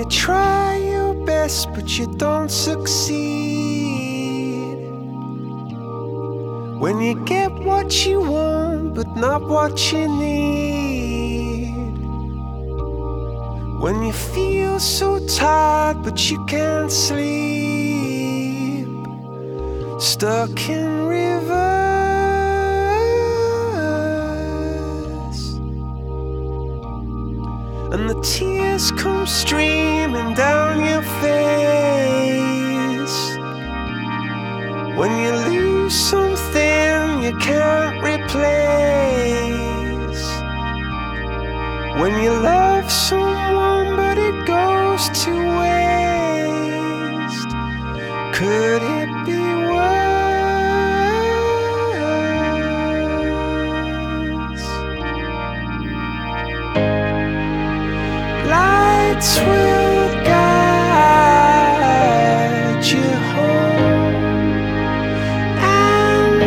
try your best but you don't succeed, when you get what you want but not what you need, when you feel so tired but you can't sleep, stuck in reverse, and the tears come streaming down your face, when you lose something you can't replace, when you love someone but it goes to waste. Could it be worse? Lights will guide you home and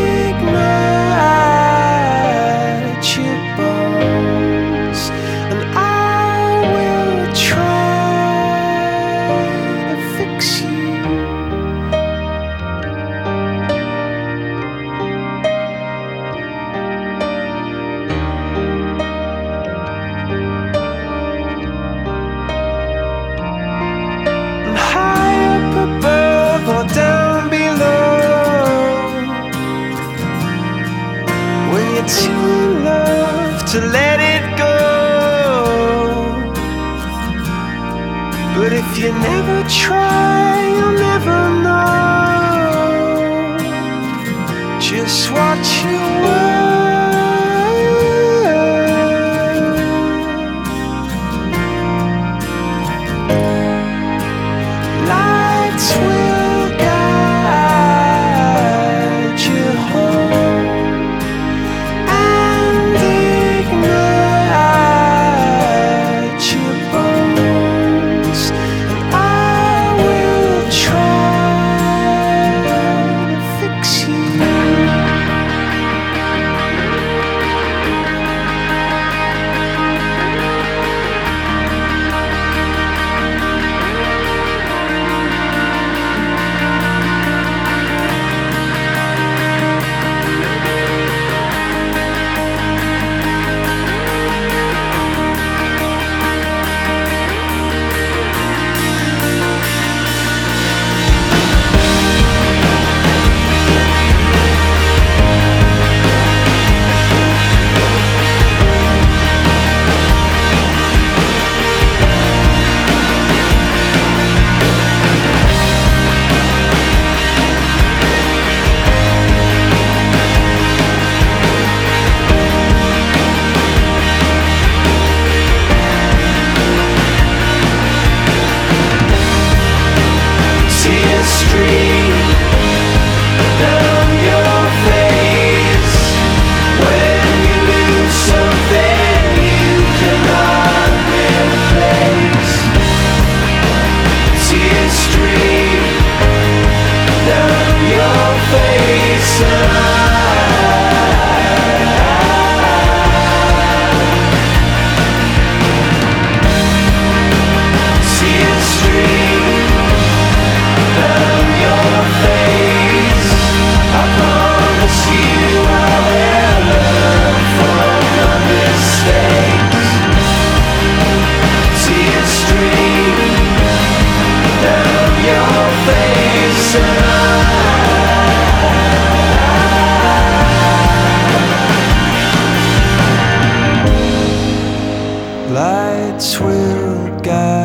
ignite your bones, and I will try to fix you. And high up above or down below, when you're too in love to let it go. But if you never try, you'll never know just what you were. Lights will guide you home and ignite your bones, and I will try to fix you. Tears stream down your face when you lose something you cannot replace. Tears stream down your face, and tears stream down your face. I promise you I will learn from my mistakes. Tears stream down your face, and lights will guide